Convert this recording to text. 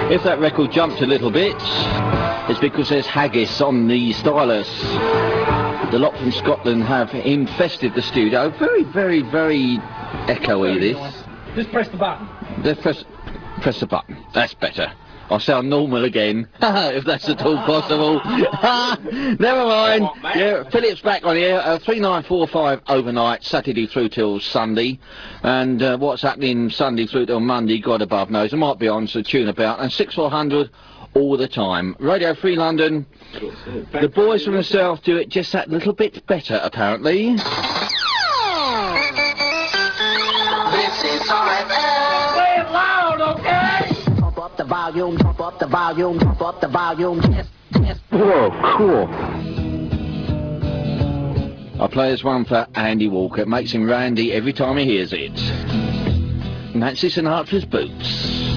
If that record jumped a little bit, it's because there's haggis on the stylus. The lot from Scotland have infested the studio. Very, very, very echoey, this. Just press the button. Just press the button. That's better. I'll sound normal again, if that's at all possible. Never mind. Yeah, Philip's back on here. 3945 overnight, Saturday through till Sunday. And what's happening Sunday through till Monday, God above knows. It might be on to tune about. And 6400 all the time. Radio Free London. The boys from the south do it just that little bit better, apparently. This is RFM. Play it loud, okay? Pump up the volume, pump up the volume, pump up the volume. Yes, yes. Whoa, cool. I play this one for Andy Walker. It makes him randy every time he hears it. Nancy Sinatra's Boots.